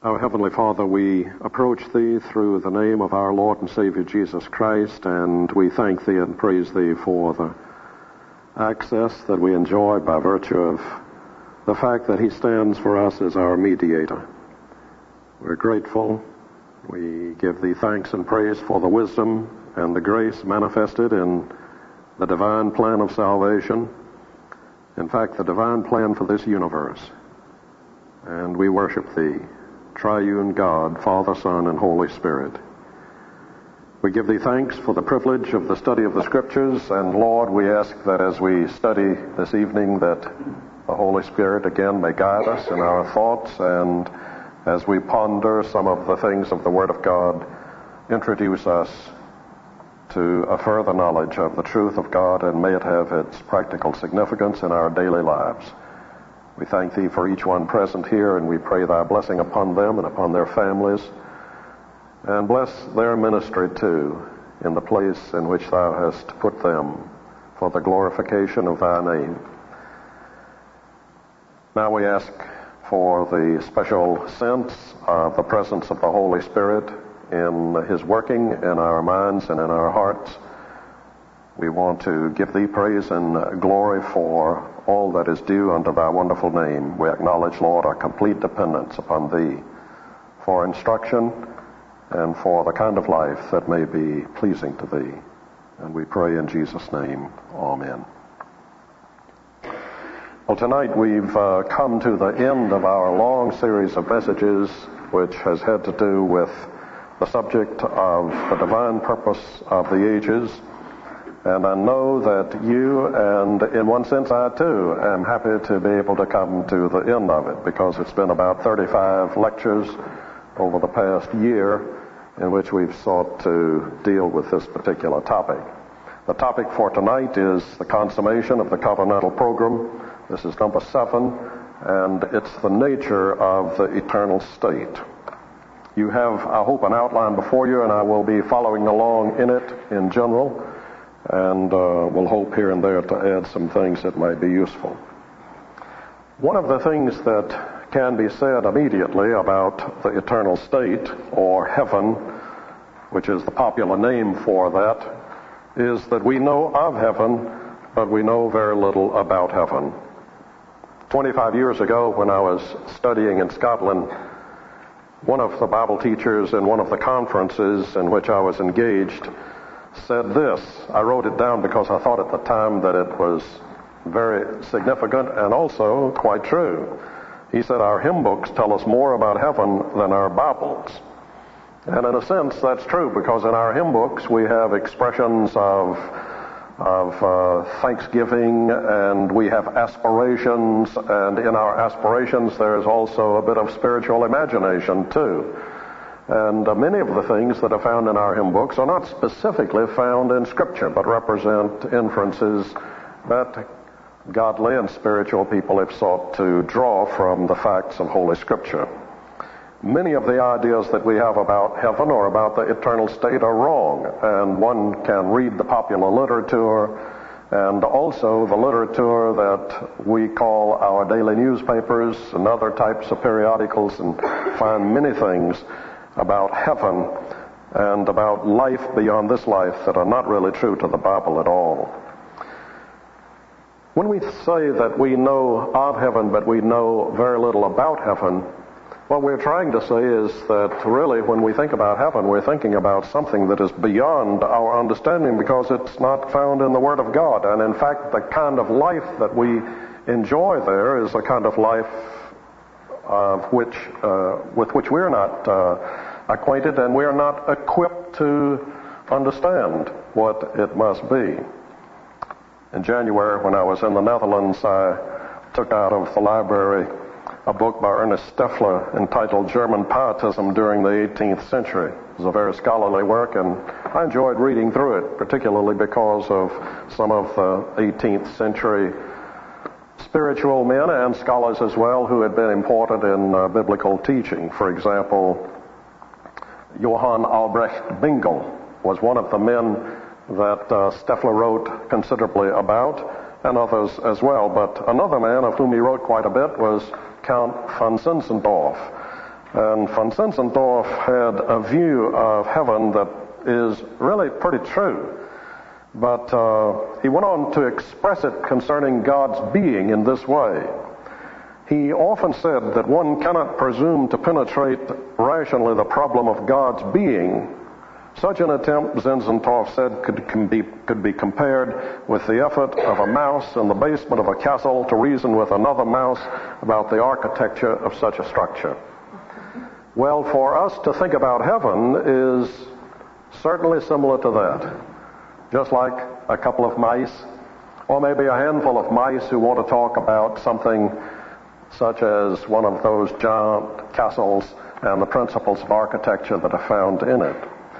Our Heavenly Father, we approach Thee through the name of our Lord and Savior Jesus Christ, and we thank Thee and praise Thee for the access that we enjoy by virtue of the fact that He stands for us as our mediator. We're grateful. We give Thee thanks and praise for the wisdom and the grace manifested in the divine plan of salvation. In fact, the divine plan for this universe. And we worship Thee, Triune God, Father, Son, and Holy Spirit. We give Thee thanks for the privilege of the study of the Scriptures, and Lord, we ask that as we study this evening that the Holy Spirit again may guide us in our thoughts, and as we ponder some of the things of the Word of God, introduce us to a further knowledge of the truth of God, and may it have its practical significance in our daily lives. We thank Thee for each one present here, and we pray Thy blessing upon them and upon their families, and bless their ministry too in the place in which Thou hast put them for the glorification of Thy name. Now we ask for the special sense of the presence of the Holy Spirit in His working in our minds and in our hearts. We want to give Thee praise and glory for all that is due unto Thy wonderful name. We acknowledge, Lord, our complete dependence upon Thee for instruction and for the kind of life that may be pleasing to Thee. And we pray in Jesus' name. Amen. Well, tonight we've come to the end of our long series of messages which has had to do with the subject of the divine purpose of the ages. And I know that you, and in one sense I too, am happy to be able to come to the end of it, because it's been about 35 lectures over the past year in which we've sought to deal with this particular topic. The topic for tonight is the consummation of the covenantal program. This is number 7, and it's the nature of the eternal state. You have, I hope, an outline before you, and I will be following along in it in general, and we'll hope here and there to add some things that might be useful. One of the things that can be said immediately about the eternal state, or heaven, which is the popular name for that, is that we know of heaven, but we know very little about heaven. 25 years ago, when I was studying in Scotland, one of the Bible teachers in one of the conferences in which I was engaged said this. I wrote it down because I thought at the time that it was very significant and also quite true. He said, "Our hymn books tell us more about heaven than our Bibles." And in a sense, that's true, because in our hymn books we have expressions of thanksgiving, and we have aspirations, and in our aspirations there's also a bit of spiritual imagination too. And many of the things that are found in our hymn books are not specifically found in Scripture, but represent inferences that godly and spiritual people have sought to draw from the facts of Holy Scripture. Many of the ideas that we have about heaven or about the eternal state are wrong, and one can read the popular literature and also the literature that we call our daily newspapers and other types of periodicals, and find many things about heaven and about life beyond this life that are not really true to the Bible at all. When we say that we know of heaven but we know very little about heaven, what we're trying to say is that really when we think about heaven, we're thinking about something that is beyond our understanding, because it's not found in the Word of God. And in fact, the kind of life that we enjoy there is a kind of life with which we're not acquainted, and we're not equipped to understand what it must be. In January, when I was in the Netherlands, I took out of the library a book by Ernest Steffler entitled German Pietism During the 18th Century. It was a very scholarly work, and I enjoyed reading through it, particularly because of some of the 18th century spiritual men and scholars as well who had been important in biblical teaching. For example, Johann Albrecht Bingel was one of the men that Steffler wrote considerably about, and others as well. But another man of whom he wrote quite a bit was Count von Zinzendorf. And von Zinzendorf had a view of heaven that is really pretty true. But he went on to express it concerning God's being in this way. He often said that one cannot presume to penetrate rationally the problem of God's being. Such an attempt, Zinzendorf said, could be compared with the effort of a mouse in the basement of a castle to reason with another mouse about the architecture of such a structure. Well, for us to think about heaven is certainly similar to that. Just like a couple of mice, or maybe a handful of mice who want to talk about something such as one of those giant castles and the principles of architecture that are found in it.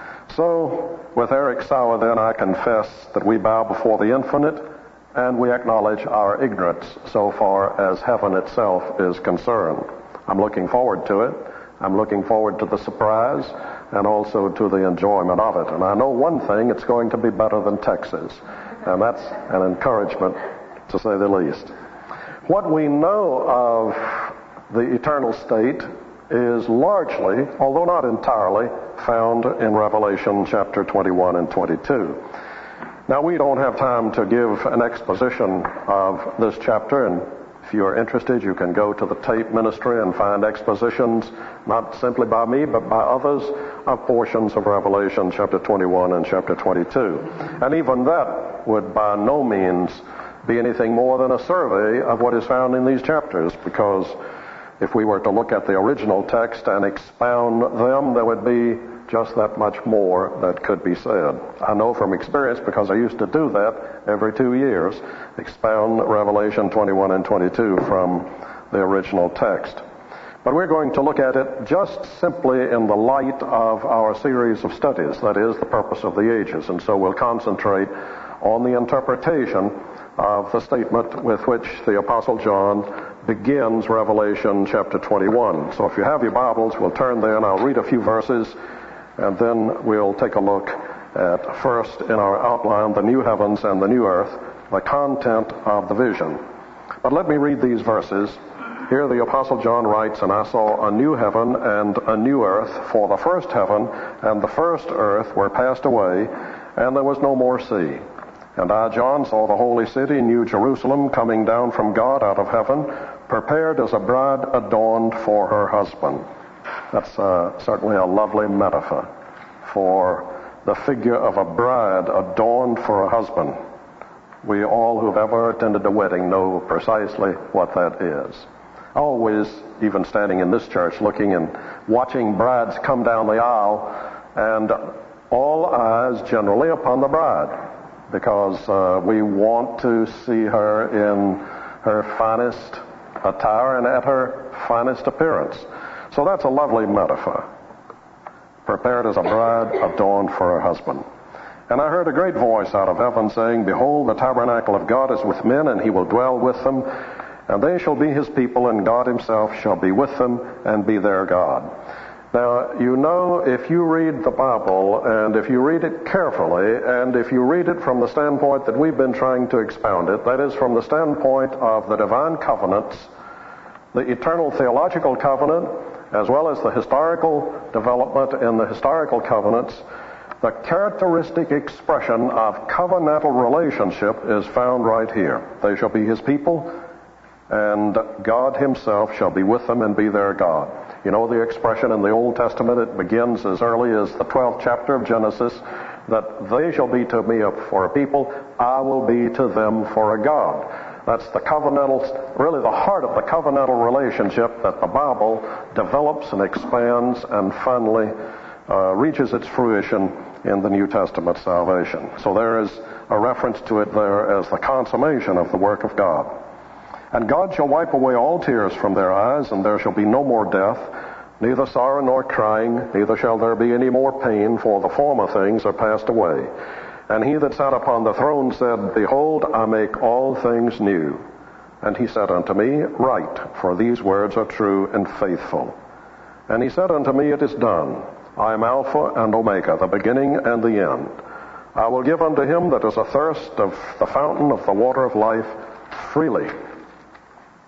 So, with Eric Sauer, then, I confess that we bow before the infinite and we acknowledge our ignorance so far as heaven itself is concerned. I'm looking forward to it. I'm looking forward to the surprise and also to the enjoyment of it. And I know one thing, it's going to be better than Texas. And that's an encouragement, to say the least. What we know of the eternal state is largely, although not entirely, found in Revelation chapter 21 and 22. Now, we don't have time to give an exposition of this chapter, and if you're interested, you can go to the tape ministry and find expositions, not simply by me, but by others, of portions of Revelation chapter 21 and chapter 22. And even that would by no means be anything more than a survey of what is found in these chapters, because if we were to look at the original text and expound them, there would be just that much more that could be said. I know from experience, because I used to do that every 2 years, expound Revelation 21 and 22 from the original text. But we're going to look at it just simply in the light of our series of studies, that is, the purpose of the ages. And so we'll concentrate on the interpretation of the statement with which the Apostle John begins Revelation chapter 21. So if you have your Bibles, we'll turn there and I'll read a few verses, and then we'll take a look at, first in our outline, the new heavens and the new earth, the content of the vision. But let me read these verses. Here the Apostle John writes, "And I saw a new heaven and a new earth, for the first heaven and the first earth were passed away, and there was no more sea. And I, John, saw the holy city, New Jerusalem, coming down from God out of heaven, prepared as a bride adorned for her husband." That's certainly a lovely metaphor for the figure of a bride adorned for a husband. We all who've ever attended a wedding know precisely what that is. Always, even standing in this church, looking and watching brides come down the aisle, and all eyes generally upon the bride, because we want to see her in her finest attire and at her finest appearance. So that's a lovely metaphor. Prepared as a bride adorned for her husband. "And I heard a great voice out of heaven saying, Behold, the tabernacle of God is with men, and he will dwell with them, and they shall be his people, and God himself shall be with them and be their God." Now, you know, if you read the Bible, and if you read it carefully, and if you read it from the standpoint that we've been trying to expound it, that is, from the standpoint of the divine covenants, the eternal theological covenant, as well as the historical development in the historical covenants, the characteristic expression of covenantal relationship is found right here. They shall be his people, and God himself shall be with them and be their God. You know the expression in the Old Testament, it begins as early as the 12th chapter of Genesis, that they shall be to me for a people, I will be to them for a God. That's the covenantal, really the heart of the covenantal relationship that the Bible develops and expands and finally reaches its fruition in the New Testament salvation. So there is a reference to it there as the consummation of the work of God. "And God shall wipe away all tears from their eyes, and there shall be no more death, neither sorrow nor crying, neither shall there be any more pain, for the former things are passed away. And he that sat upon the throne said, Behold, I make all things new. And he said unto me, Write, for these words are true and faithful. And he said unto me, It is done. I am Alpha and Omega, the beginning and the end. I will give unto him that is athirst of the fountain of the water of life freely.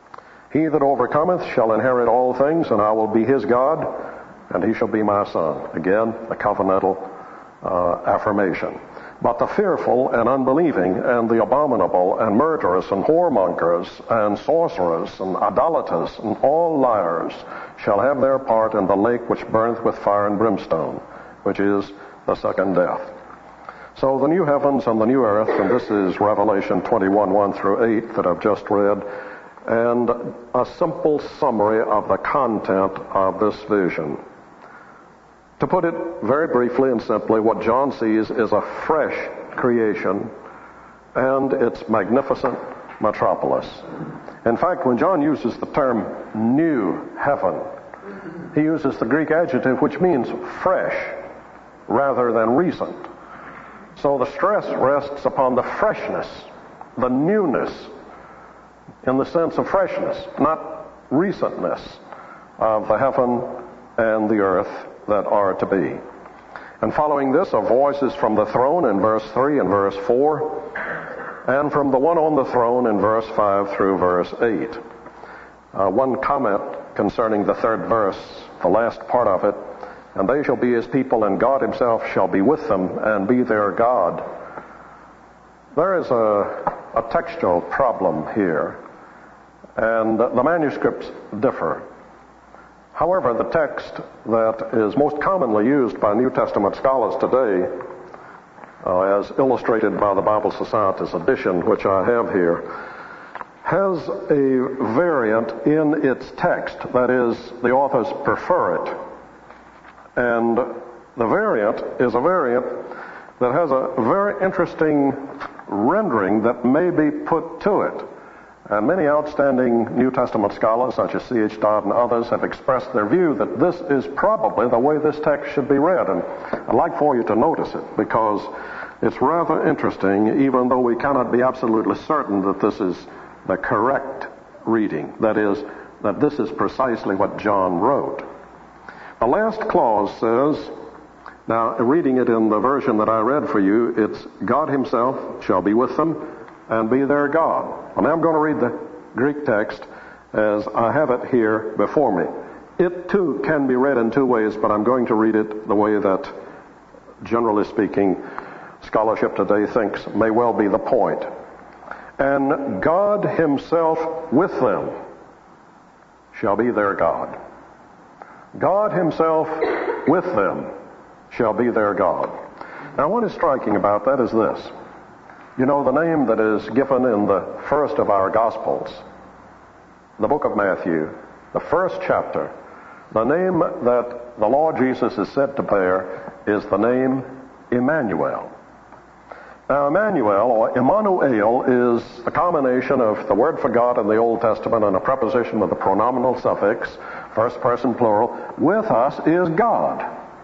He that overcometh shall inherit all things, and I will be his God, and he shall be my son. Again, a covenantal affirmation. But the fearful and unbelieving and the abominable and murderers and whoremongers and sorcerers and idolaters and all liars shall have their part in the lake which burneth with fire and brimstone, which is the second death. So the new heavens and the new earth, and this is Revelation 21, 1 through 8 that I've just read, and a simple summary of the content of this vision. To put it very briefly and simply, what John sees is a fresh creation and its magnificent metropolis. In fact, when John uses the term new heaven, he uses the Greek adjective which means fresh rather than recent. So the stress rests upon the freshness, the newness, in the sense of freshness, not recentness, of the heaven and the earth that are to be. And following this are voices from the throne in verse 3 and verse 4, and from the one on the throne in verse 5 through verse 8. One comment concerning the third verse, the last part of it, and they shall be his people, and God himself shall be with them and be their God. There is a textual problem here, and the manuscripts differ. However, the text that is most commonly used by New Testament scholars today, as illustrated by the Bible Society's edition, which I have here, has a variant in its text. That is, the authors prefer it. And the variant is a variant that has a very interesting rendering that may be put to it. And many outstanding New Testament scholars, such as C.H. Dodd and others, have expressed their view that this is probably the way this text should be read. And I'd like for you to notice it, because it's rather interesting, even though we cannot be absolutely certain that this is the correct reading. That is, that this is precisely what John wrote. The last clause says, now reading it in the version that I read for you, it's God himself shall be with them and be their God. And I'm going to read the Greek text as I have it here before me. It too can be read in two ways, but I'm going to read it the way that, generally speaking, scholarship today thinks may well be the point. And God himself with them shall be their God. God himself with them shall be their God. Now, what is striking about that is this. You know, the name that is given in the first of our Gospels, the book of Matthew, the first chapter, the name that the Lord Jesus is said to bear is the name Emmanuel. Now, Emmanuel, or Emmanuel, is a combination of the word for God in the Old Testament and a preposition with the pronominal suffix, first person plural. With us is God.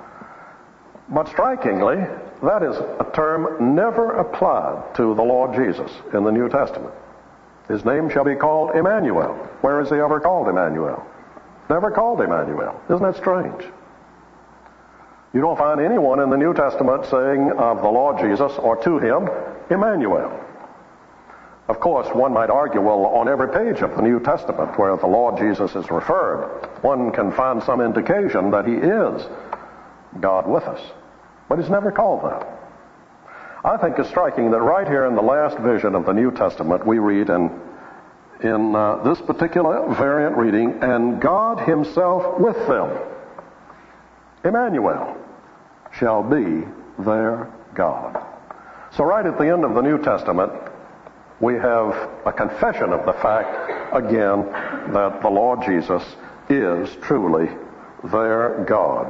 But strikingly, that is a term never applied to the Lord Jesus in the New Testament. His name shall be called Emmanuel. Where is he ever called Emmanuel? Never called Emmanuel. Isn't that strange? You don't find anyone in the New Testament saying of the Lord Jesus or to him, Emmanuel. Of course, one might argue, well, on every page of the New Testament where the Lord Jesus is referred, one can find some indication that he is God with us. But he's never called that. I think it's striking that right here in the last vision of the New Testament, we read in this particular variant reading, and God himself with them, Emmanuel, shall be their God. So right at the end of the New Testament, we have a confession of the fact, again, that the Lord Jesus is truly their God.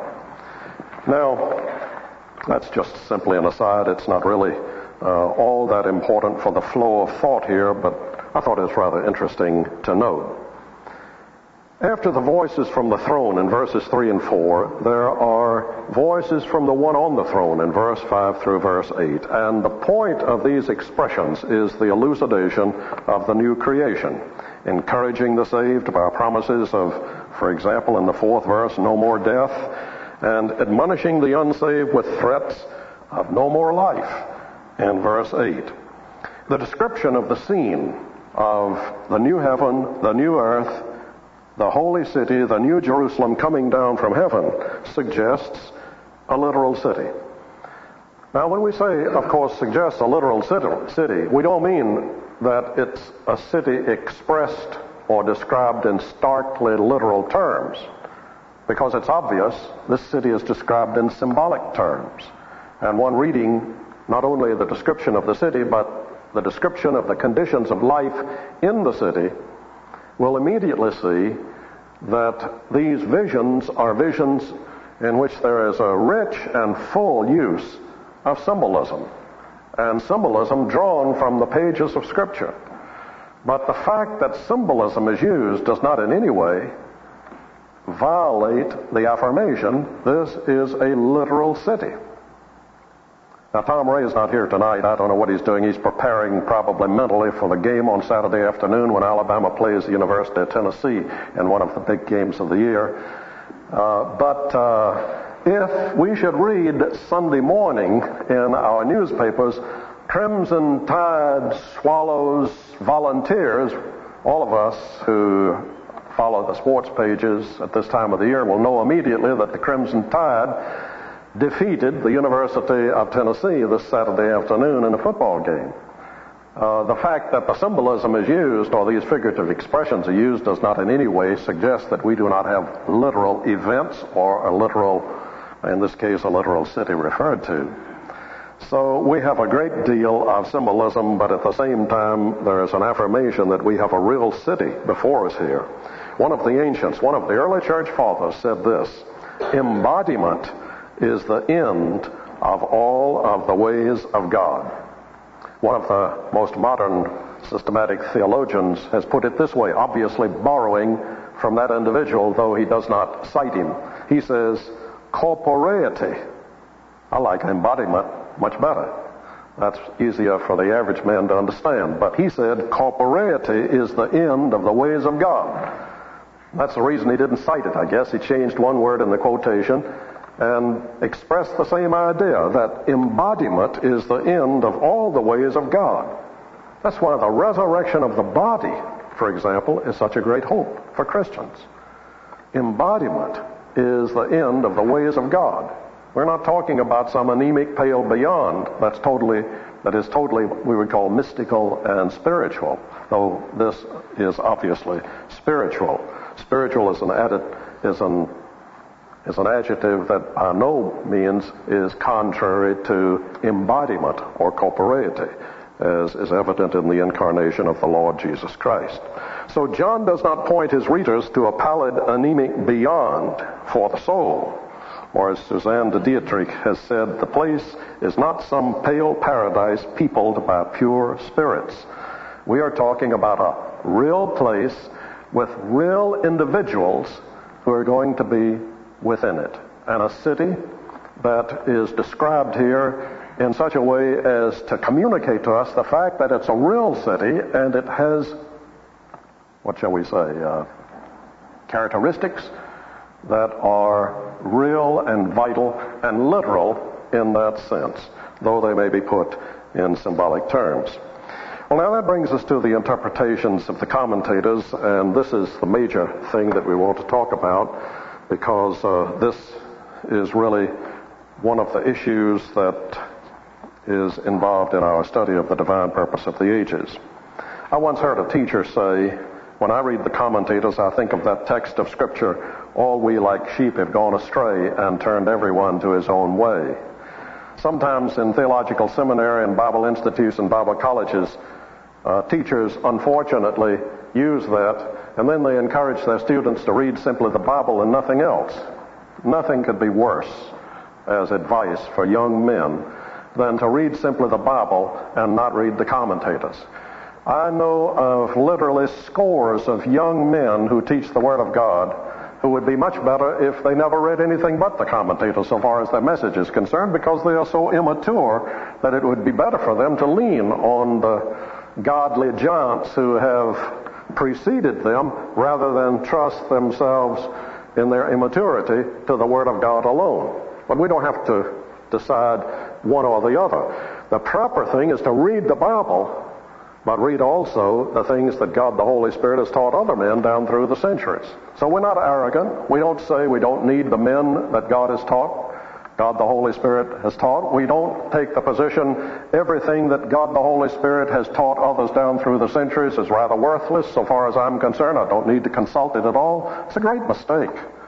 Now, that's just simply an aside. It's not really all that important for the flow of thought here, but I thought it was rather interesting to note. After the voices from the throne in verses 3 and 4, there are voices from the one on the throne in verse 5 through verse 8. And the point of these expressions is the elucidation of the new creation, encouraging the saved by promises of, for example, in the 4th verse, no more death, and admonishing the unsaved with threats of no more life in verse 8. The description of the scene of the new heaven, the new earth, the holy city, the new Jerusalem coming down from heaven suggests a literal city. Now, when we say, of course, suggests a literal city, we don't mean that it's a city expressed or described in starkly literal terms, because it's obvious this city is described in symbolic terms. And one reading not only the description of the city, but the description of the conditions of life in the city, will immediately see that these visions are visions in which there is a rich and full use of symbolism, and symbolism drawn from the pages of Scripture. But the fact that symbolism is used does not in any way violate the affirmation, this is a literal city. Now, Tom Ray is not here tonight. I don't know what he's doing. He's preparing probably mentally for the game on Saturday afternoon when Alabama plays the University of Tennessee in one of the big games of the year. If we should read Sunday morning in our newspapers, Crimson Tide swallows volunteers, all of us who follow the sports pages at this time of the year will know immediately that the Crimson Tide defeated the University of Tennessee this Saturday afternoon in a football game. The fact that the symbolism is used, or these figurative expressions are used, does not in any way suggest that we do not have literal events or a literal, in this case, a literal city referred to. So we have a great deal of symbolism, but at the same time, there is an affirmation that we have a real city before us here. One of the ancients, one of the early church fathers said this: embodiment is the end of all of the ways of God. One of the most modern systematic theologians has put it this way, obviously borrowing from that individual, though he does not cite him. He says, corporeity. I like embodiment much better. That's easier for the average man to understand. But he said, corporeity is the end of the ways of God. That's the reason he didn't cite it, I guess. He changed one word in the quotation and expressed the same idea, that embodiment is the end of all the ways of God. That's why the resurrection of the body, for example, is such a great hope for Christians. Embodiment is the end of the ways of God. We're not talking about some anemic pale beyond that is totally we would call mystical and spiritual, though this is obviously spiritual. Spiritual is an adjective that by no means is contrary to embodiment or corporeity, as is evident in the incarnation of the Lord Jesus Christ. So John does not point his readers to a pallid, anemic beyond for the soul. Or as Suzanne de Dietrich has said, the place is not some pale paradise peopled by pure spirits. We are talking about a real place with real individuals who are going to be within it, and a city that is described here in such a way as to communicate to us the fact that it's a real city and it has, what shall we say, characteristics that are real and vital and literal in that sense, though they may be put in symbolic terms. Well, now that brings us to the interpretations of the commentators, and this is the major thing that we want to talk about, because this is really one of the issues that is involved in our study of the divine purpose of the ages. I once heard a teacher say, when I read the commentators, I think of that text of Scripture, all we like sheep have gone astray and turned everyone to his own way. Sometimes in theological seminary and Bible institutes and Bible colleges, teachers unfortunately use that, and then they encourage their students to read simply the Bible and nothing else. Nothing could be worse as advice for young men than to read simply the Bible and not read the commentators. I know of literally scores of young men who teach the Word of God who would be much better if they never read anything but the commentators so far as their message is concerned, because they are so immature that it would be better for them to lean on the godly giants who have preceded them rather than trust themselves in their immaturity to the Word of God alone. But we don't have to decide one or the other. The proper thing is to read the Bible but read also the things that God the Holy Spirit has taught other men down through the centuries. So we're not arrogant. We don't say we don't need the men that God has taught, God the Holy Spirit has taught. We don't take the position everything that God the Holy Spirit has taught others down through the centuries is rather worthless. So far as I'm concerned, I don't need to consult it at all. It's a great mistake.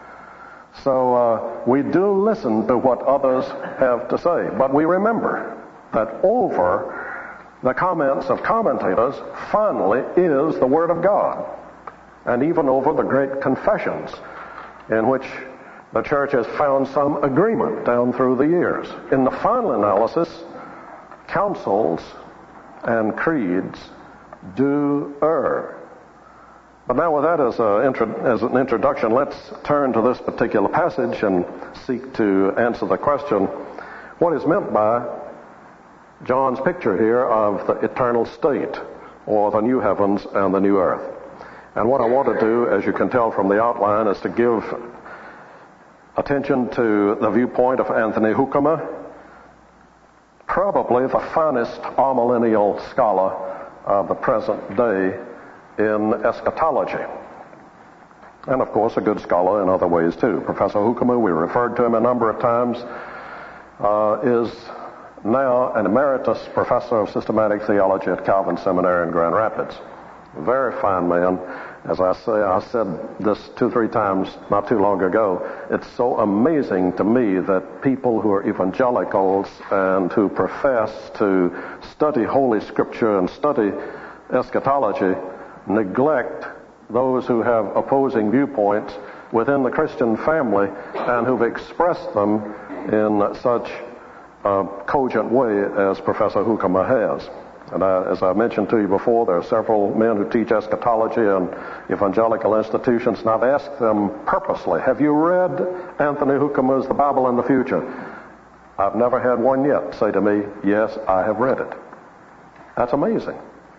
So we do listen to what others have to say, but we remember that over the comments of commentators finally is the Word of God, and even over the great confessions in which the church has found some agreement down through the years. In the final analysis, councils and creeds do err. But now with that as an introduction, let's turn to this particular passage and seek to answer the question, what is meant by John's picture here of the eternal state, or the new heavens and the new earth? And what I want to do, as you can tell from the outline, is to give attention to the viewpoint of Anthony Hoekema, probably the finest amillennial scholar of the present day in eschatology. And of course a good scholar in other ways too. Professor Hoekema, we referred to him a number of times, is now an emeritus professor of systematic theology at Calvin Seminary in Grand Rapids. Very fine man. As I say, I said this 2-3 times not too long ago. It's so amazing to me that people who are evangelicals and who profess to study Holy Scripture and study eschatology neglect those who have opposing viewpoints within the Christian family and who've expressed them in such a cogent way as Professor Hoekema has. And as I mentioned to you before, there are several men who teach eschatology in evangelical institutions, and I've asked them purposely, have you read Anthony Hoekema's The Bible in the Future? I've never had one yet say to me, yes, I have read it. That's amazing.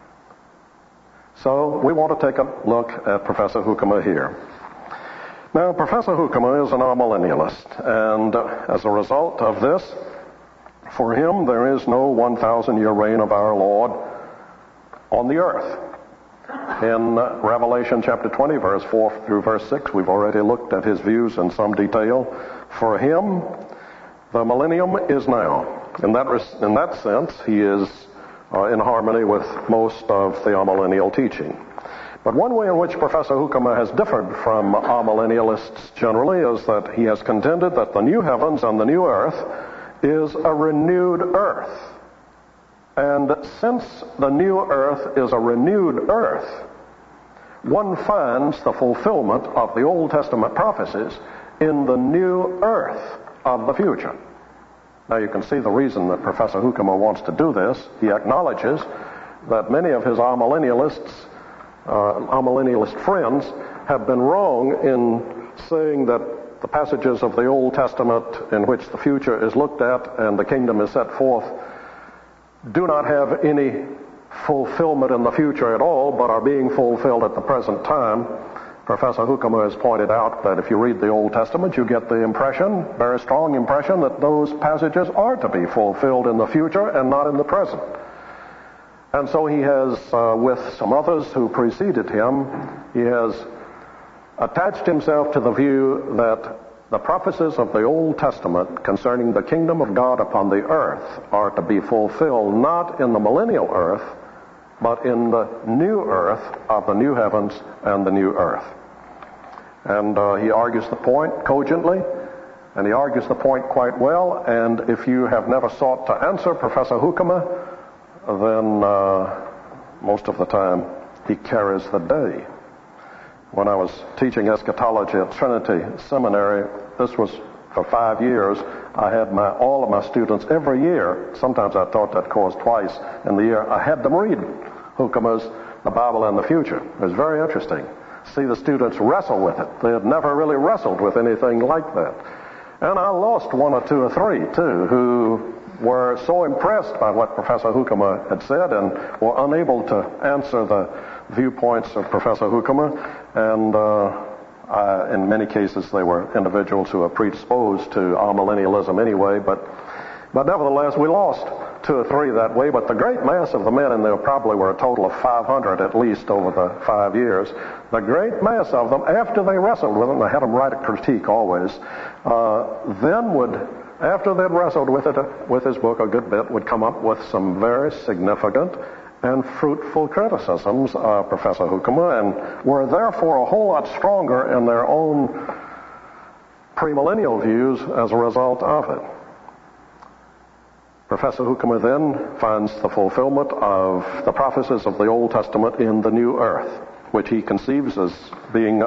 So we want to take a look at Professor Hoekema here. Now, Professor Hoekema is an amillennialist, and as a result of this, for him, there is no 1,000-year reign of our Lord on the earth. In Revelation chapter 20, verse 4 through verse 6, we've already looked at his views in some detail. For him, the millennium is now. In that sense, he is in harmony with most of the amillennial teaching. But one way in which Professor Hoekema has differed from amillennialists generally is that he has contended that the new heavens and the new earth is a renewed earth. And since the new earth is a renewed earth, one finds the fulfillment of the Old Testament prophecies in the new earth of the future. Now you can see the reason that Professor Hoekema wants to do this. He acknowledges that many of his amillennialist friends have been wrong in saying that the passages of the Old Testament in which the future is looked at and the kingdom is set forth do not have any fulfillment in the future at all, but are being fulfilled at the present time. Professor Hoekema has pointed out that if you read the Old Testament, you get the impression, very strong impression, that those passages are to be fulfilled in the future and not in the present. And so he has, with some others who preceded him, he has attached himself to the view that the prophecies of the Old Testament concerning the kingdom of God upon the earth are to be fulfilled not in the millennial earth, but in the new earth of the new heavens and the new earth. And he argues the point cogently, and he argues the point quite well, and if you have never sought to answer Professor Hoekema, then most of the time he carries the day. When I was teaching eschatology at Trinity Seminary, this was for 5 years, I had all of my students every year, sometimes I taught that course twice in the year, I had them read Hoekema's The Bible in the Future. It was very interesting. See the students wrestle with it. They had never really wrestled with anything like that. And I lost 1 or 2 or 3, too, who were so impressed by what Professor Hoekema had said and were unable to answer the viewpoints of Professor Hoekema. And in many cases, they were individuals who were predisposed to amillennialism anyway. But nevertheless, we lost two or three that way, but the great mass of the men, and there probably were a total of 500 at least over the 5 years, the great mass of them, after they wrestled with them, they had them write a critique always, then would, after they'd wrestled with it, with his book a good bit, would come up with some very significant and fruitful criticisms of Professor Hoekema, and were therefore a whole lot stronger in their own premillennial views as a result of it. Professor Hoekema then finds the fulfillment of the prophecies of the Old Testament in the new earth, which he conceives as being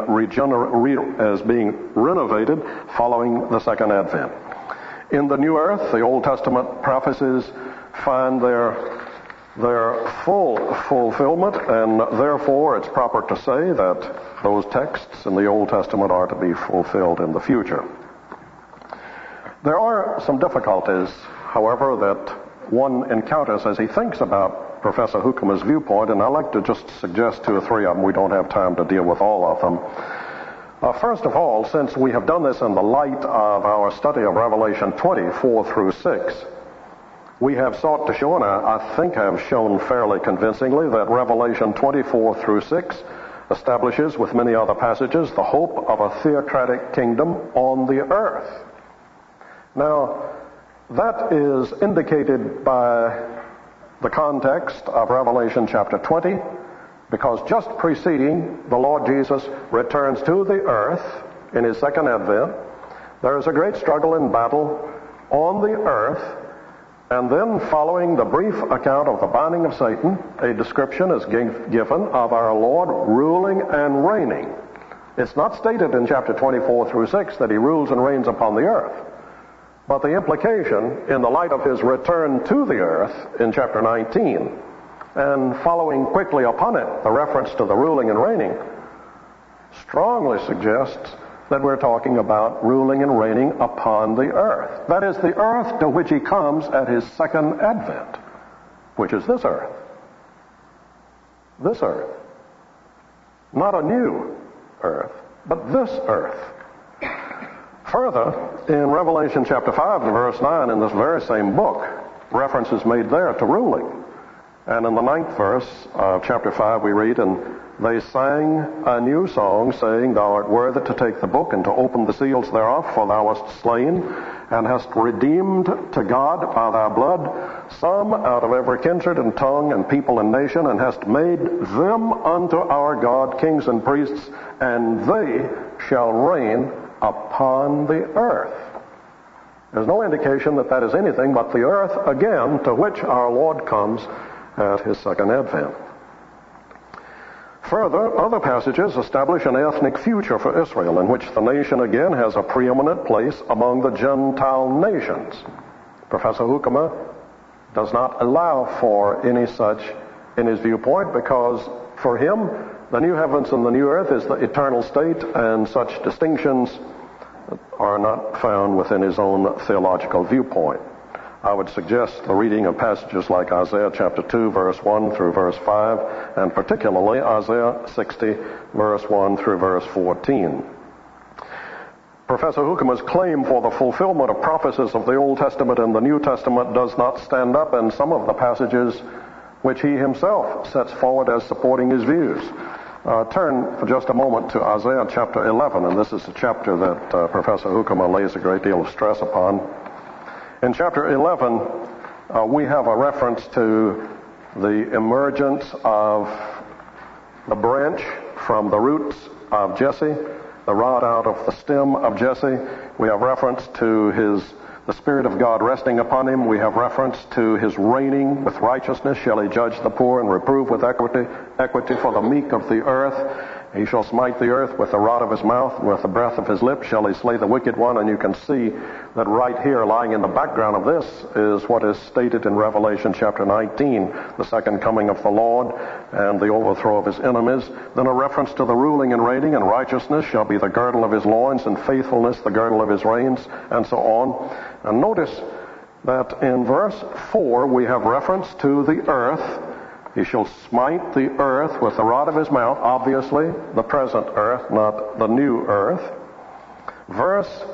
renovated following the second advent. In the new earth, the Old Testament prophecies find their full fulfillment, and therefore it's proper to say that those texts in the Old Testament are to be fulfilled in the future. There are some difficulties, however, that one encounters as he thinks about Professor Hoekema's viewpoint, and I'd like to just suggest two or three of them. We don't have time to deal with all of them. First of all, since we have done this in the light of our study of Revelation 20, 4 through 6, we have sought to show, and I think have shown fairly convincingly, that Revelation 24 through 6 establishes, with many other passages, the hope of a theocratic kingdom on the earth. Now, that is indicated by the context of Revelation chapter 20, because just preceding the Lord Jesus returns to the earth in his second advent, there is a great struggle and battle on the earth, and then following the brief account of the binding of Satan, a description is given of our Lord ruling and reigning. It's not stated in chapter 24 through 6 that he rules and reigns upon the earth, but the implication in the light of his return to the earth in chapter 19, and following quickly upon it, the reference to the ruling and reigning, strongly suggests that we're talking about ruling and reigning upon the earth. That is, the earth to which he comes at his second advent, which is this earth. This earth. Not a new earth, but this earth. Further, in Revelation chapter 5 and verse 9, in this very same book, reference is made there to ruling. And in the 9th verse of chapter 5 we read, "And they sang a new song, saying, Thou art worthy to take the book and to open the seals thereof, for thou wast slain, and hast redeemed to God by thy blood some out of every kindred and tongue and people and nation, and hast made them unto our God kings and priests, and they shall reign upon the earth." There's no indication that that is anything but the earth again to which our Lord comes at his second advent. Further, other passages establish an ethnic future for Israel, in which the nation again has a preeminent place among the Gentile nations. Professor Hoekema does not allow for any such in his viewpoint, because for him the new heavens and the new earth is the eternal state, and such distinctions are not found within his own theological viewpoint. I would suggest the reading of passages like Isaiah chapter 2, verse 1 through verse 5, and particularly Isaiah 60, verse 1 through verse 14. Professor Hoekema's claim for the fulfillment of prophecies of the Old Testament and the New Testament does not stand up in some of the passages which he himself sets forward as supporting his views. Turn for just a moment to Isaiah chapter 11, and this is a chapter that Professor Hoekema lays a great deal of stress upon. In chapter 11, we have a reference to the emergence of the branch from the roots of Jesse, the rod out of the stem of Jesse. We have reference to the Spirit of God resting upon him. We have reference to his reigning with righteousness. Shall he judge the poor and reprove with equity for the meek of the earth? He shall smite the earth with the rod of his mouth, and with the breath of his lips shall he slay the wicked one. And you can see that right here, lying in the background of this, is what is stated in Revelation chapter 19, the second coming of the Lord and the overthrow of his enemies. Then a reference to the ruling and reigning, and righteousness shall be the girdle of his loins, and faithfulness the girdle of his reins, and so on. And notice that in verse 4 we have reference to the earth. He shall smite the earth with the rod of his mouth, obviously the present earth, not the new earth. Verse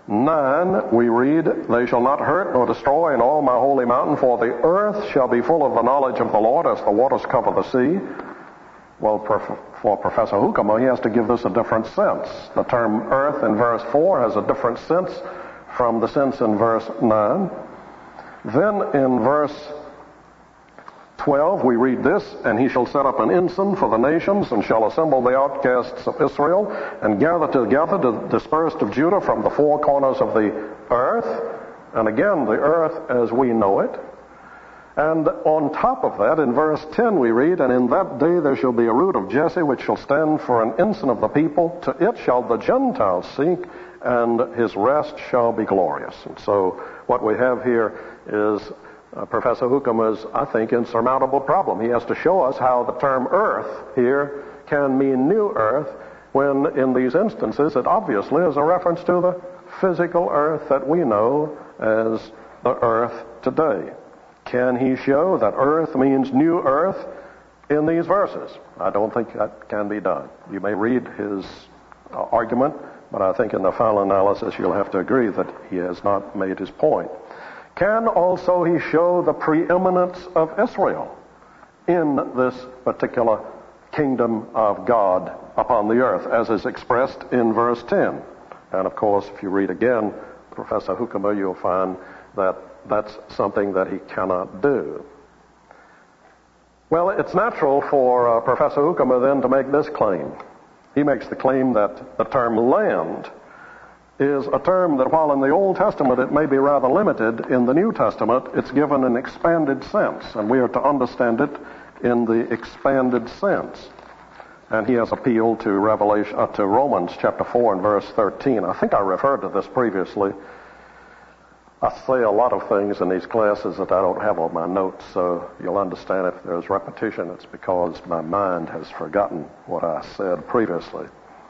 9, we read, they shall not hurt nor destroy in all my holy mountain, for the earth shall be full of the knowledge of the Lord as the waters cover the sea. Well, for Professor Huckemer, he has to give this a different sense. The term earth in verse 4 has a different sense from the sense in verse 9. Then in verse 12 we read this, and he shall set up an ensign for the nations, and shall assemble the outcasts of Israel, and gather together the dispersed of Judah from the four corners of the earth. And again, the earth as we know it. And on top of that, in verse 10 we read, and in that day there shall be a root of Jesse, which shall stand for an ensign of the people. To it shall the Gentiles seek, and his rest shall be glorious. And so what we have here is Professor Huckemer's, I think, insurmountable problem. He has to show us how the term earth here can mean new earth, when in these instances it obviously is a reference to the physical earth that we know as the earth today. Can he show that earth means new earth in these verses? I don't think that can be done. You may read his argument, but I think in the final analysis you'll have to agree that he has not made his point. Can also he show the preeminence of Israel in this particular kingdom of God upon the earth, as is expressed in verse 10? And of course, if you read again, Professor Huckemer, you'll find that that's something that he cannot do. Well, it's natural for Professor Huckemer then to make this claim. He makes the claim that the term land is a term that, while in the Old Testament it may be rather limited, in the New Testament it's given an expanded sense, and we are to understand it in the expanded sense. And he has appealed to Romans chapter 4 and verse 13. I think I referred to this previously. I say a lot of things in these classes that I don't have on my notes, so you'll understand if there's repetition, it's because my mind has forgotten what I said previously.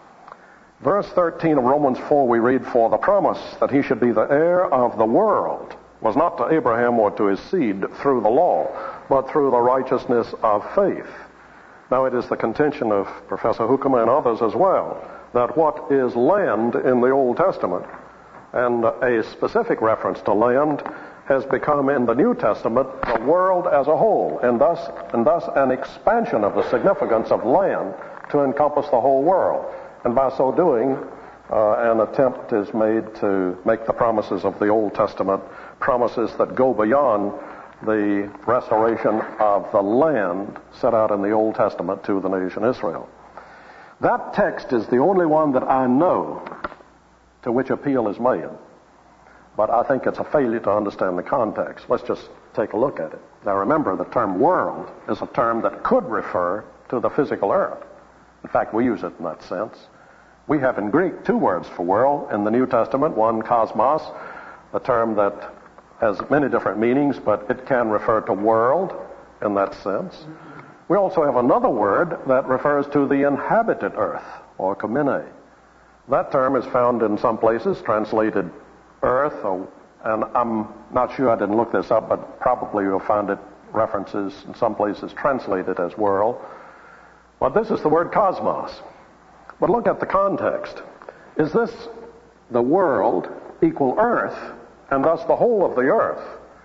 Verse 13 of Romans 4 we read, for the promise that he should be the heir of the world was not to Abraham or to his seed through the law, but through the righteousness of faith. Now it is the contention of Professor Huckemer and others as well, that what is land in the Old Testament, and a specific reference to land, has become in the New Testament the world as a whole, and thus an expansion of the significance of land to encompass the whole world. And by so doing, an attempt is made to make the promises of the Old Testament promises that go beyond the restoration of the land set out in the Old Testament to the nation Israel. That text is the only one that I know to which appeal is made. But I think it's a failure to understand the context. Let's just take a look at it. Now remember, the term world is a term that could refer to the physical earth. In fact, we use it in that sense. We have in Greek two words for world in the New Testament. One, cosmos, a term that has many different meanings, but it can refer to world in that sense. We also have another word that refers to the inhabited earth, or koine. That term is found in some places translated earth, and I'm not sure, I didn't look this up, but probably you'll find it references in some places translated as world. But this is the word cosmos. But look at the context. Is this the world equal earth, and thus the whole of the earth?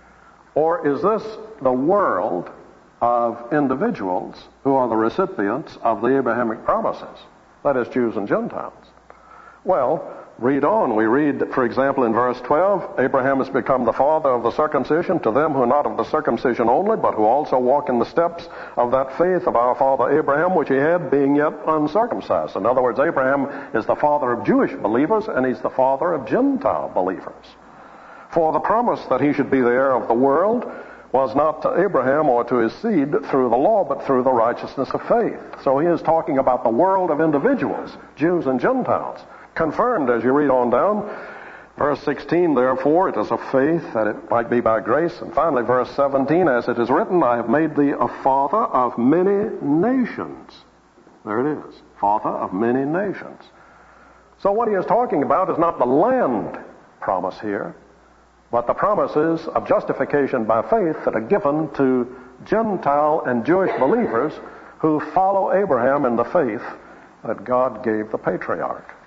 Or is this the world of individuals who are the recipients of the Abrahamic promises? That is, Jews and Gentiles. Well, read on. We read, for example, in verse 12, Abraham has become the father of the circumcision to them who are not of the circumcision only, but who also walk in the steps of that faith of our father Abraham, which he had being yet uncircumcised. In other words, Abraham is the father of Jewish believers, and he's the father of Gentile believers. For the promise that he should be the heir of the world was not to Abraham or to his seed through the law, but through the righteousness of faith. So he is talking about the world of individuals, Jews and Gentiles, confirmed as you read on down. Verse 16, therefore, it is of faith that it might be by grace. And finally, verse 17, as it is written, I have made thee a father of many nations. There it is, father of many nations. So what he is talking about is not the land promise here, but the promises of justification by faith that are given to Gentile and Jewish believers who follow Abraham in the faith that God gave the patriarch.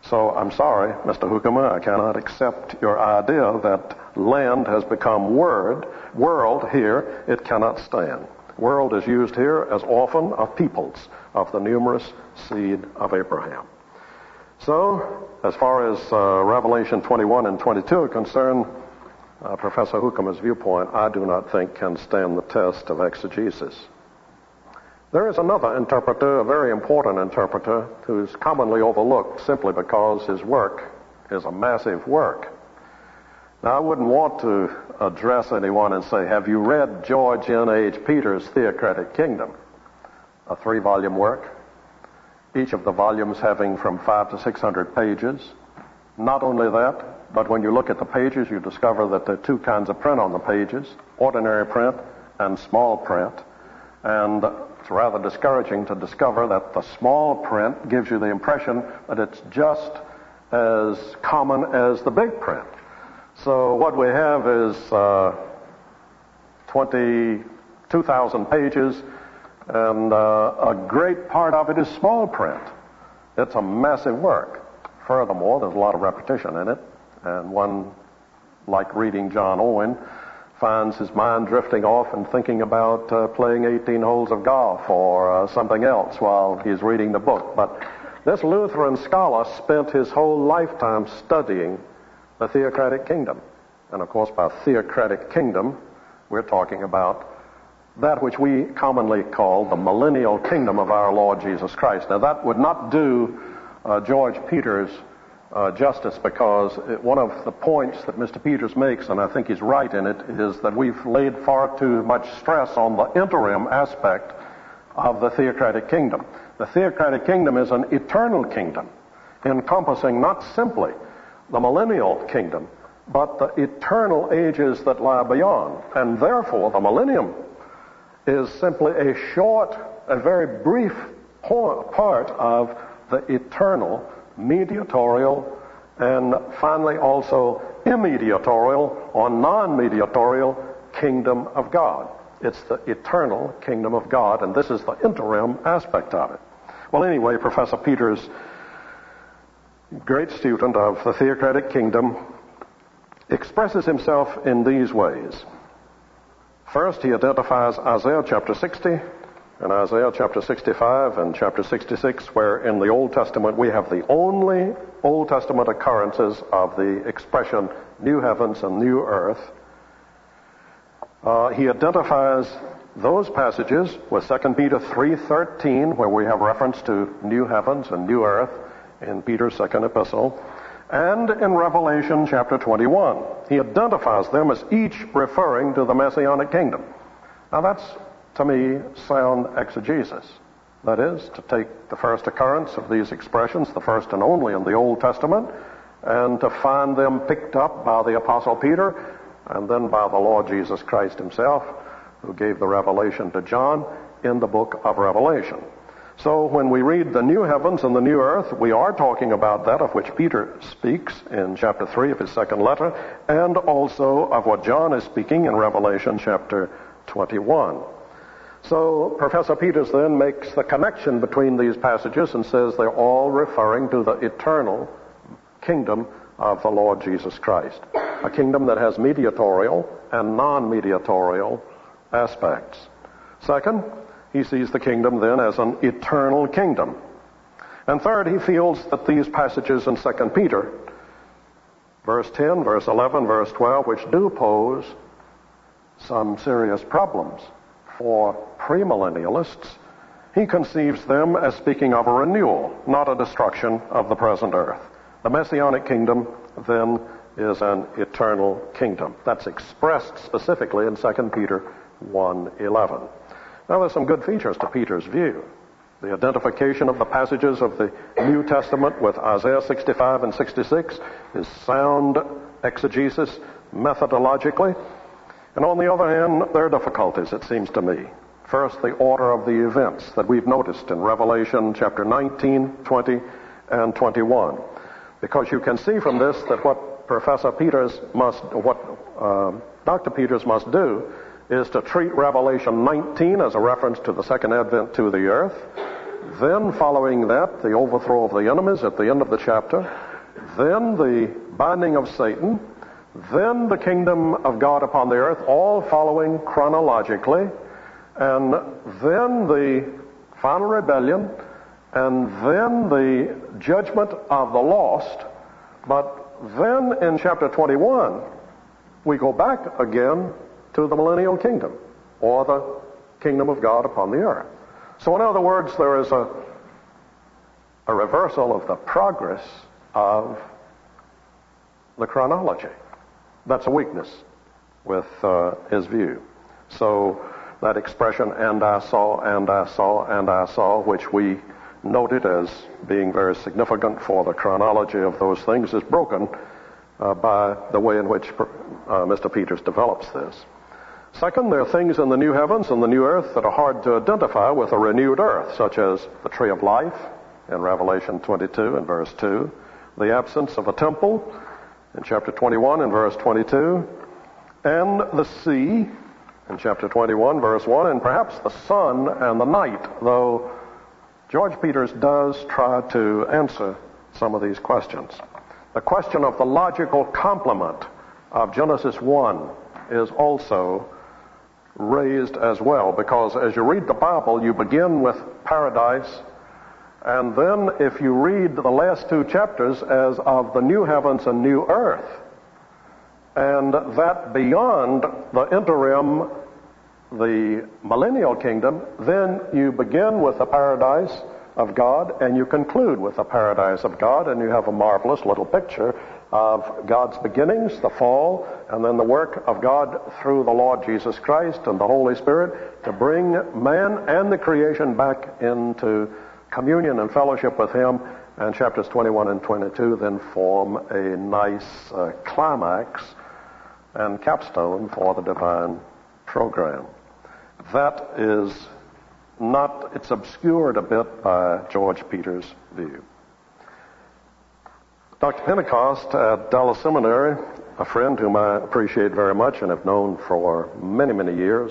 So I'm sorry, Mr. Hukamer, I cannot accept your idea that land has become world here. It cannot stand. World is used here as often of peoples, of the numerous seed of Abraham. So, as far as Revelation 21 and 22 are concerned, Professor Hukamer's viewpoint, I do not think can stand the test of exegesis. There is another interpreter, a very important interpreter, who's commonly overlooked simply because his work is a massive work. Now, I wouldn't want to address anyone and say, have you read George N.H. Peters' Theocratic Kingdom? A 3-volume work, each of the volumes having from 500 to 600 pages. Not only that, but when you look at the pages, you discover that there are 2 kinds of print on the pages, ordinary print and small print. And it's rather discouraging to discover that the small print gives you the impression that it's just as common as the big print. So what we have is 22,000 pages, and a great part of it is small print. It's a massive work. Furthermore, there's a lot of repetition in it, and one, like reading John Owen, finds his mind drifting off and thinking about playing 18 holes of golf or something else while he's reading the book. But this Lutheran scholar spent his whole lifetime studying the theocratic kingdom. And of course, by theocratic kingdom, we're talking about that which we commonly call the millennial kingdom of our Lord Jesus Christ. Now, that would not do George Peters justice, because one of the points that Mr. Peters makes, and I think he's right in it, is that we've laid far too much stress on the interim aspect of the theocratic kingdom. The theocratic kingdom is an eternal kingdom, encompassing not simply the millennial kingdom, but the eternal ages that lie beyond. And therefore, the millennium is simply a very brief part of the eternal, mediatorial, and finally also immediatorial or non-mediatorial kingdom of God. It's the eternal kingdom of God, and this is the interim aspect of it. Well, anyway, Professor Peters, great student of the theocratic kingdom, expresses himself in these ways. First, he identifies Isaiah chapter 60 and Isaiah chapter 65 and chapter 66, where in the Old Testament we have the only Old Testament occurrences of the expression new heavens and new earth. He identifies those passages with 2 Peter 3:13, where we have reference to new heavens and new earth in Peter's second epistle, and in Revelation chapter 21. He identifies them as each referring to the Messianic kingdom. Now that's, to me, sound exegesis. That is, to take the first occurrence of these expressions, the first and only in the Old Testament, and to find them picked up by the Apostle Peter and then by the Lord Jesus Christ himself, who gave the revelation to John in the book of Revelation. So when we read the new heavens and the new earth, we are talking about that of which Peter speaks in chapter 3 of his second letter, and also of what John is speaking in Revelation chapter 21. So Professor Peters then makes the connection between these passages and says they're all referring to the eternal kingdom of the Lord Jesus Christ, a kingdom that has mediatorial and non-mediatorial aspects. Second, he sees the kingdom then as an eternal kingdom. And third, he feels that these passages in 2 Peter, verse 10, verse 11, verse 12, which do pose some serious problems for premillennialists, he conceives them as speaking of a renewal, not a destruction of the present earth. The Messianic kingdom, then, is an eternal kingdom. That's expressed specifically in 2 Peter 1:11. Now, there's some good features to Peter's view. The identification of the passages of the New Testament with Isaiah 65 and 66 is sound exegesis methodologically. And on the other hand, there are difficulties, it seems to me. First, the order of the events that we've noticed in Revelation chapter 19, 20, and 21. Because you can see from this that what Dr. Peters must do is to treat Revelation 19 as a reference to the second advent to the earth, Then following that, the overthrow of the enemies at the end of the chapter. Then the binding of Satan. Then the kingdom of God upon the earth, all following chronologically. And then the final rebellion. And then the judgment of the lost. But then in chapter 21, we go back again to the millennial kingdom, or the kingdom of God upon the earth. So in other words, there is a reversal of the progress of the chronology. That's a weakness with his view. So that expression, and I saw, and I saw, and I saw, which we noted as being very significant for the chronology of those things, is broken by the way in which Mr. Peters develops this. Second, there are things in the new heavens and the new earth that are hard to identify with a renewed earth, such as the tree of life in Revelation 22 and verse 2, the absence of a temple in chapter 21 and verse 22, and the sea in chapter 21, verse 1, and perhaps the sun and the night, though George Peters does try to answer some of these questions. The question of the logical complement of Genesis 1 is also raised as well, because as you read the Bible, you begin with paradise, and then if you read the last two chapters as of the new heavens and new earth, and that beyond the interim, the millennial kingdom, then you begin with the paradise of God and you conclude with the paradise of God, and you have a marvelous little picture of God's beginnings, the fall, and then the work of God through the Lord Jesus Christ and the Holy Spirit to bring man and the creation back into communion and fellowship with Him. And chapters 21 and 22 then form a nice climax and capstone for the divine program. That is not, it's obscured a bit by George Peters' view. Dr. Pentecost at Dallas Seminary, a friend whom I appreciate very much and have known for many, many years.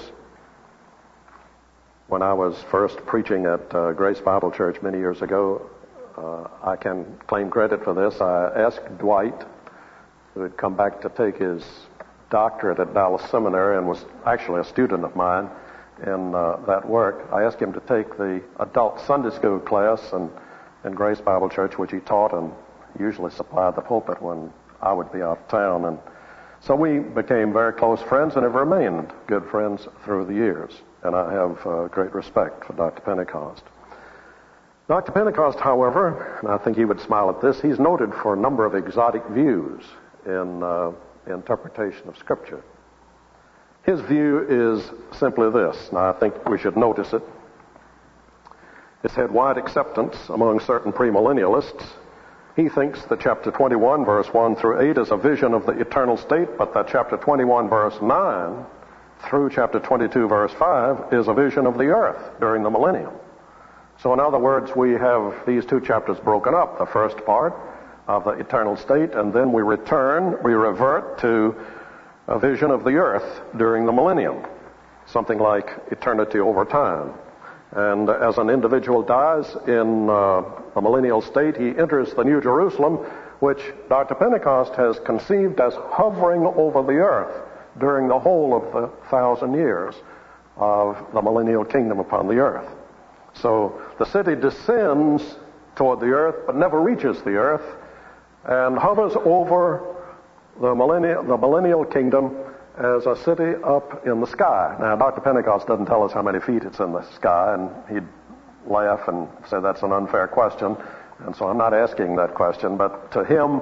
When I was first preaching at Grace Bible Church many years ago, I can claim credit for this. I asked Dwight, who had come back to take his doctorate at Dallas Seminary and was actually a student of mine in that work. I asked him to take the adult Sunday school class in Grace Bible Church, which he taught and usually supplied the pulpit when I would be out of town. And so we became very close friends and have remained good friends through the years. And I have great respect for Dr. Pentecost. Dr. Pentecost, however, and I think he would smile at this, he's noted for a number of exotic views in interpretation of Scripture. His view is simply this, and I think we should notice it. It's had wide acceptance among certain premillennialists. He thinks that chapter 21, verse 1 through 8 is a vision of the eternal state, but that chapter 21, verse 9 through chapter 22, verse 5 is a vision of the earth during the millennium. So in other words, we have these two chapters broken up, the first part of the eternal state, and then we revert to a vision of the earth during the millennium, something like eternity over time. And as an individual dies in the millennial state, he enters the New Jerusalem, which Dr. Pentecost has conceived as hovering over the earth during the whole of the 1,000 years of the millennial kingdom upon the earth. So the city descends toward the earth, but never reaches the earth, and hovers over the millennial kingdom as a city up in the sky. Now, Dr. Pentecost doesn't tell us how many feet it's in the sky, and he'd laugh and say that's an unfair question, and so I'm not asking that question. But to him,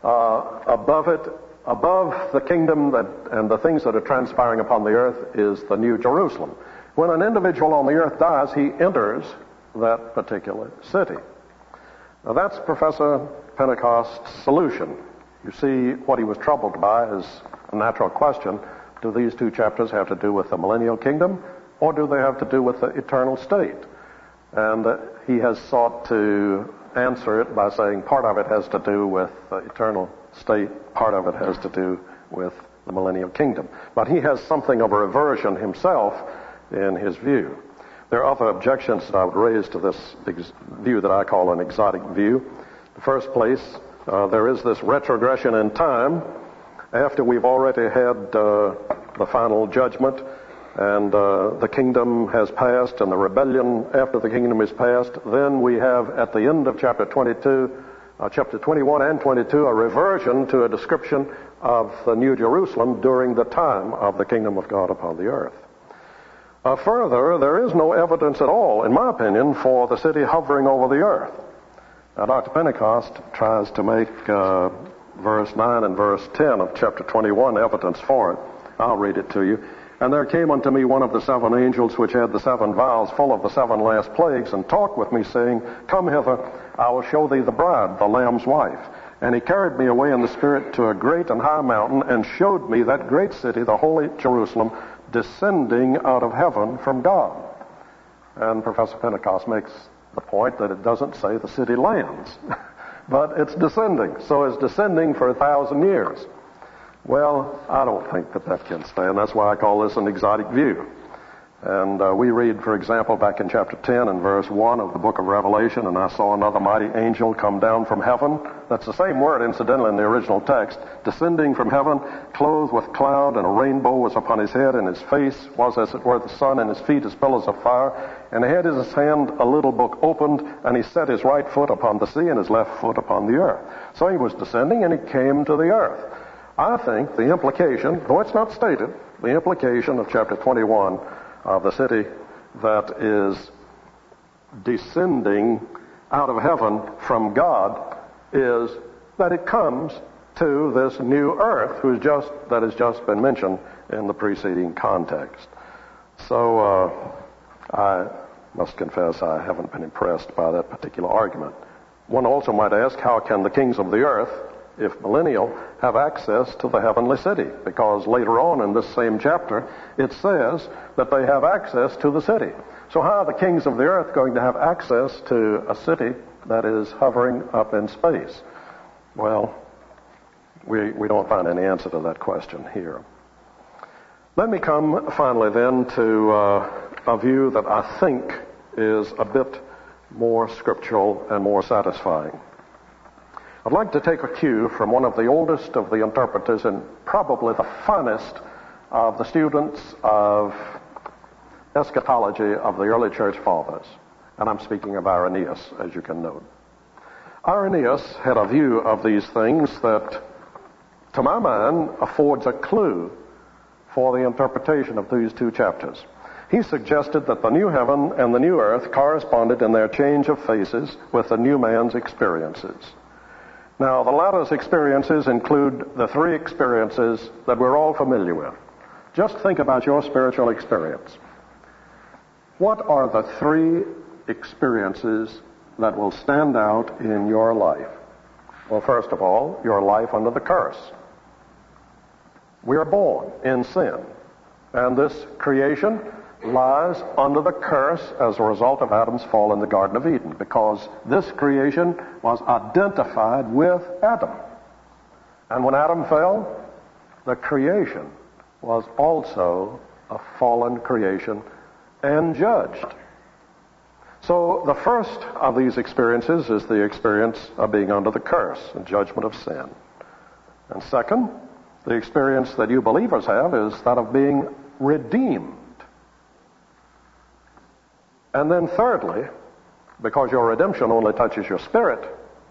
above the kingdom and the things that are transpiring upon the earth is the New Jerusalem. When an individual on the earth dies, he enters that particular city. Now, that's Professor Pentecost's solution. You see, what he was troubled by is a natural question. Do these two chapters have to do with the millennial kingdom, or do they have to do with the eternal state? And he has sought to answer it by saying part of it has to do with the eternal state, part of it has to do with the millennial kingdom. But he has something of a reversion himself in his view. There are other objections that I would raise to this view that I call an exotic view. In the first place, there is this retrogression in time after we've already had the final judgment and the kingdom has passed and the rebellion after the kingdom is passed. Then we have at the end of chapter 21 and 22, a reversion to a description of the New Jerusalem during the time of the kingdom of God upon the earth. Further, there is no evidence at all, in my opinion, for the city hovering over the earth. Now, Dr. Pentecost tries to make verse 9 and verse 10 of chapter 21 evidence for it. I'll read it to you. And there came unto me one of the seven angels which had the seven vials full of the seven last plagues, and talked with me, saying, Come hither, I will show thee the bride, the Lamb's wife. And he carried me away in the Spirit to a great and high mountain, and showed me that great city, the holy Jerusalem, descending out of heaven from God. And Professor Pentecost makes the point that it doesn't say the city lands, but it's descending. So it's descending for 1,000 years. Well, I don't think that can stand. That's why I call this an exotic view. And we read, for example, back in chapter 10 and verse 1 of the book of Revelation, and I saw another mighty angel come down from heaven. That's the same word, incidentally, in the original text. Descending from heaven, clothed with cloud, and a rainbow was upon his head, and his face was as it were the sun, and his feet as pillars of fire. And he had in his hand a little book opened, and he set his right foot upon the sea, and his left foot upon the earth. So he was descending, and he came to the earth. I think the implication, though it's not stated, the implication of chapter 21 of the city that is descending out of heaven from God is that it comes to this new earth that has just been mentioned in the preceding context. So I must confess I haven't been impressed by that particular argument. One also might ask, how can the kings of the earth, if millennial, have access to the heavenly city? Because later on in this same chapter, it says that they have access to the city. So how are the kings of the earth going to have access to a city that is hovering up in space? Well, we don't find any answer to that question here. Let me come finally then to a view that I think is a bit more scriptural and more satisfying. I'd like to take a cue from one of the oldest of the interpreters and probably the finest of the students of eschatology of the early church fathers. And I'm speaking of Irenaeus, as you can note. Irenaeus had a view of these things that, to my mind, affords a clue for the interpretation of these two chapters. He suggested that the new heaven and the new earth corresponded in their change of faces with the new man's experiences. Now, the latter's experiences include the three experiences that we're all familiar with. Just think about your spiritual experience. What are the three experiences that will stand out in your life? Well, first of all, your life under the curse. We are born in sin, and this creation lies under the curse as a result of Adam's fall in the Garden of Eden, because this creation was identified with Adam. And when Adam fell, the creation was also a fallen creation and judged. So the first of these experiences is the experience of being under the curse and judgment of sin. And second, the experience that you believers have is that of being redeemed. And then thirdly, because your redemption only touches your spirit,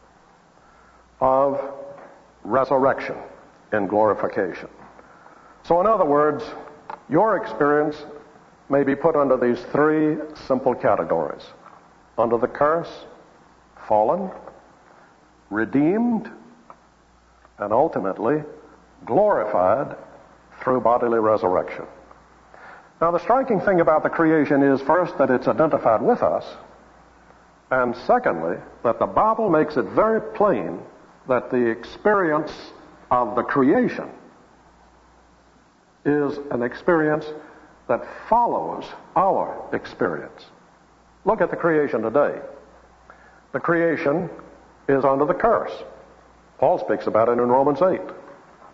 of resurrection and glorification. So in other words, your experience may be put under these three simple categories: under the curse, fallen, redeemed, and ultimately glorified through bodily resurrection. Now, the striking thing about the creation is, first, that it's identified with us, and secondly, that the Bible makes it very plain that the experience of the creation is an experience that follows our experience. Look at the creation today. The creation is under the curse. Paul speaks about it in Romans 8.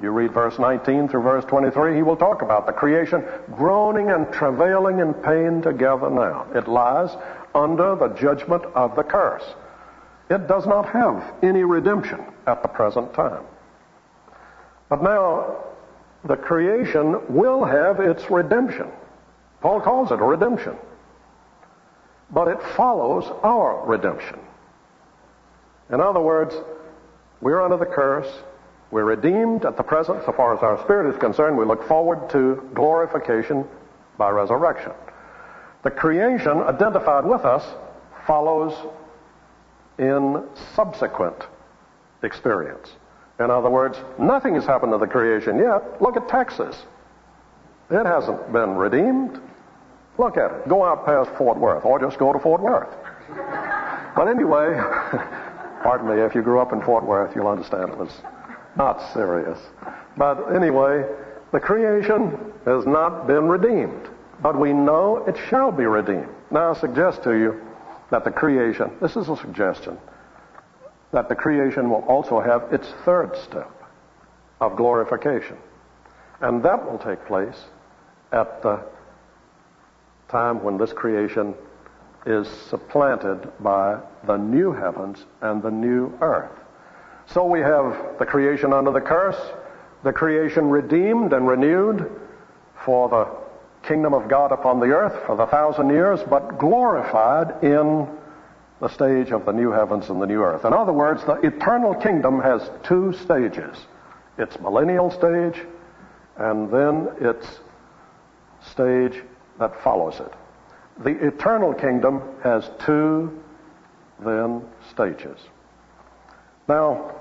You read verse 19 through verse 23, he will talk about the creation groaning and travailing in pain together now. It lies under the judgment of the curse. It does not have any redemption at the present time. But now, the creation will have its redemption. Paul calls it a redemption. But it follows our redemption. In other words, we're under the curse. We're redeemed at the present. So far as our spirit is concerned, we look forward to glorification by resurrection. The creation identified with us follows in subsequent experience. In other words, nothing has happened to the creation yet. Look at Texas. It hasn't been redeemed. Look at it. Go out past Fort Worth, or just go to Fort Worth. But anyway, pardon me, if you grew up in Fort Worth, you'll understand it was not serious. But anyway, the creation has not been redeemed. But we know it shall be redeemed. Now I suggest to you that the creation, this is a suggestion, that the creation will also have its third step of glorification. And that will take place at the time when this creation is supplanted by the new heavens and the new earth. So we have the creation under the curse, the creation redeemed and renewed for the kingdom of God upon the earth for the 1,000 years, but glorified in the stage of the new heavens and the new earth. In other words, the eternal kingdom has two stages. Its millennial stage and then its stage that follows it. The eternal kingdom has two, then, stages. Now,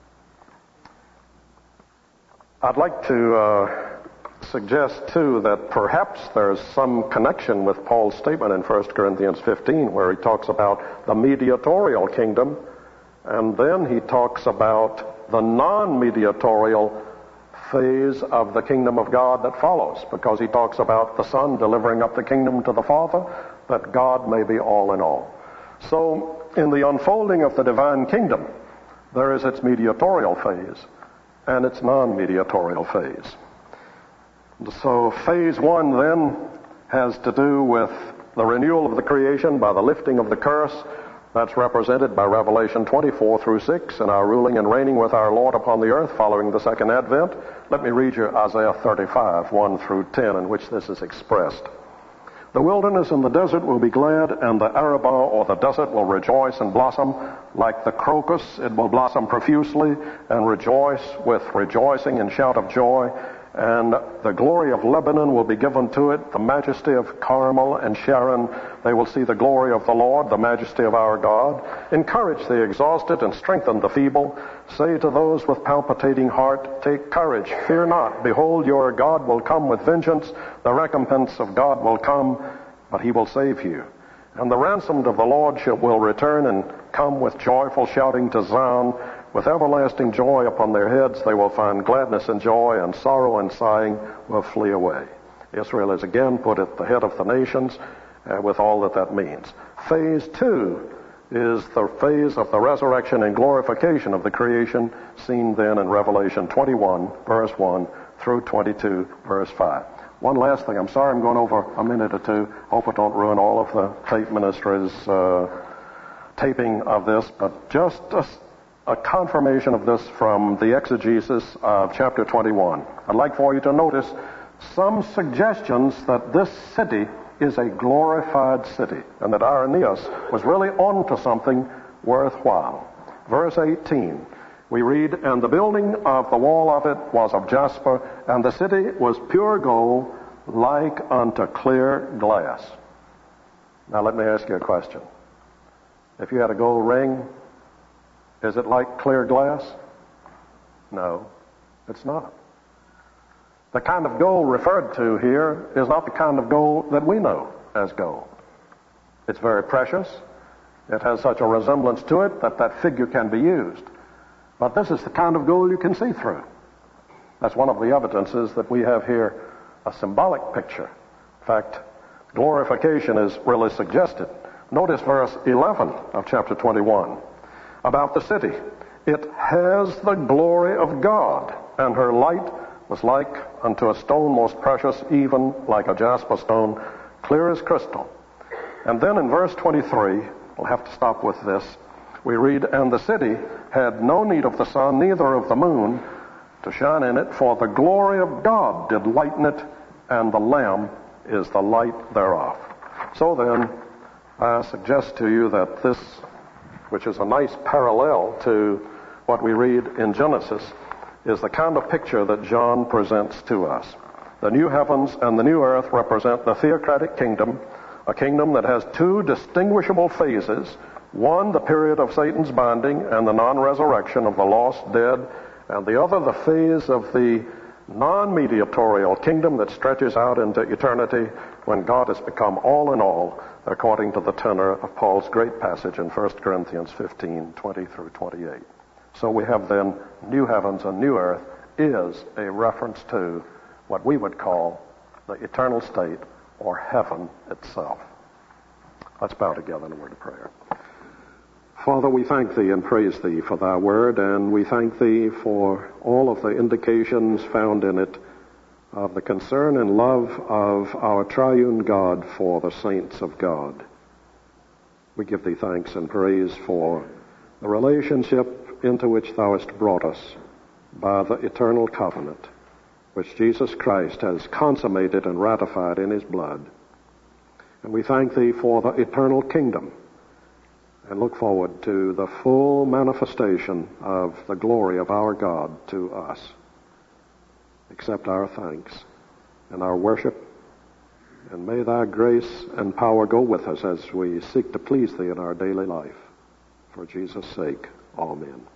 I'd like to suggest, too, that perhaps there's some connection with Paul's statement in 1 Corinthians 15, where he talks about the mediatorial kingdom, and then he talks about the non-mediatorial phase of the kingdom of God that follows, because he talks about the Son delivering up the kingdom to the Father, that God may be all in all. So, in the unfolding of the divine kingdom, there is its mediatorial phase and its non-mediatorial phase. So phase one then has to do with the renewal of the creation by the lifting of the curse. That's represented by Revelation 24 through 6 and our ruling and reigning with our Lord upon the earth following the second advent. Let me read you Isaiah 35, 1 through 10, in which this is expressed. The wilderness and the desert will be glad, and the Arabah or the desert will rejoice and blossom. Like the crocus, it will blossom profusely and rejoice with rejoicing and shout of joy. And the glory of Lebanon will be given to it, the majesty of Carmel and Sharon. They will see the glory of the Lord, the majesty of our God. Encourage the exhausted and strengthen the feeble. Say to those with palpitating heart, take courage, fear not. Behold, your God will come with vengeance. The recompense of God will come, but he will save you. And the ransomed of the Lord will return and come with joyful shouting to Zion. With everlasting joy upon their heads, they will find gladness and joy, and sorrow and sighing will flee away. Israel is again put at the head of the nations, with all that means. Phase two is the phase of the resurrection and glorification of the creation, seen then in Revelation 21, verse 1 through 22, verse 5. One last thing. I'm sorry I'm going over a minute or two. Hope it don't ruin all of the tape ministry's taping of this, but just a confirmation of this from the exegesis of chapter 21. I'd like for you to notice some suggestions that this city is a glorified city, and that Irenaeus was really onto something worthwhile. Verse 18, we read, and the building of the wall of it was of jasper, and the city was pure gold, like unto clear glass. Now let me ask you a question. If you had a gold ring, is it like clear glass? No, it's not. The kind of gold referred to here is not the kind of gold that we know as gold. It's very precious. It has such a resemblance to it that figure can be used. But this is the kind of gold you can see through. That's one of the evidences that we have here a symbolic picture. In fact, glorification is really suggested. Notice verse 11 of chapter 21. About the city. It has the glory of God. and her light was like unto a stone most precious, even like a jasper stone, clear as crystal. And then in verse 23, we'll have to stop with this, we read, and the city had no need of the sun, neither of the moon, to shine in it, for the glory of God did lighten it, and the Lamb is the light thereof. So then, I suggest to you that this, which is a nice parallel to what we read in Genesis, is the kind of picture that John presents to us. The new heavens and the new earth represent the theocratic kingdom, a kingdom that has two distinguishable phases. One, the period of Satan's binding and the non-resurrection of the lost dead, and the other, the phase of the non-mediatorial kingdom that stretches out into eternity when God has become all in all, according to the tenor of Paul's great passage in 1 Corinthians 15, 20 through 28. So we have then new heavens and new earth is a reference to what we would call the eternal state or heaven itself. Let's bow together in a word of prayer. Father, we thank Thee and praise Thee for Thy word, and we thank Thee for all of the indications found in it of the concern and love of our triune God for the saints of God. We give Thee thanks and praise for the relationship into which Thou hast brought us by the eternal covenant, which Jesus Christ has consummated and ratified in His blood. And we thank Thee for the eternal kingdom, and look forward to the full manifestation of the glory of our God to us. Accept our thanks and our worship, and may Thy grace and power go with us as we seek to please Thee in our daily life. For Jesus' sake, amen.